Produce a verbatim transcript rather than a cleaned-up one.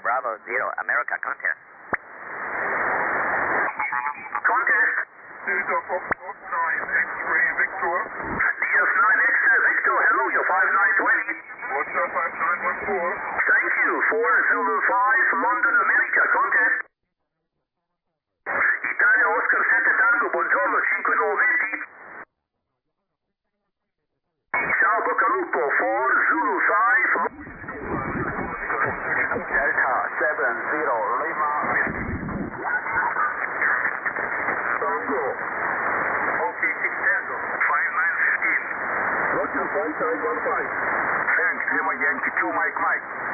Bravo Zero, America, contest. Contest. Delta Foxtrot nine X-ray Victor. D F nine X Victor, hello, you're five nine twenty. Roger, five nine one four. Thank you, four Zulu five, London, America, contest. Italia Oscar sette Tango, buongiorno, cinque nove venti. Ciao Boccalupo, four Zulu five. Delta seven zero Lima. Tango. OK, six Tango, five nine fifteen. Roger, five nine one five. Thanks, Lima Yankee two Mike Mike.